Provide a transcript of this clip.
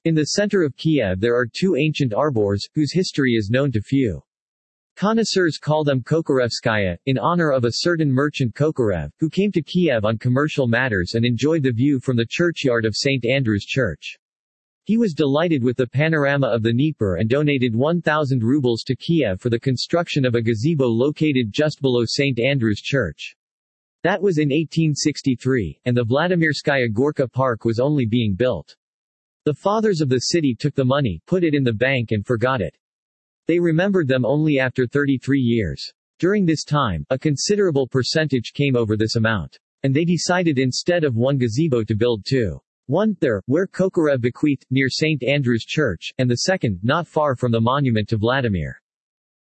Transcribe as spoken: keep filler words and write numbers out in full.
In the center of Kiev there are two ancient arbors, whose history is known to few. Connoisseurs call them Kokorevskaya, in honor of a certain merchant Kokorev, who came to Kiev on commercial matters and enjoyed the view from the churchyard of Saint Andrew's Church. He was delighted with the panorama of the Dnieper and donated one thousand rubles to Kiev for the construction of a gazebo located just below Saint Andrew's Church. That was in eighteen sixty-three, and the Vladimirskaya Gorka Park was only being built. The fathers of the city took the money, put it in the bank and forgot it. They remembered them only after thirty-three years. During this time, a considerable percentage came over this amount. And they decided instead of one gazebo to build two. One, there, where Kokorev bequeathed, near Saint Andrew's Church, and the second, not far from the monument to Vladimir.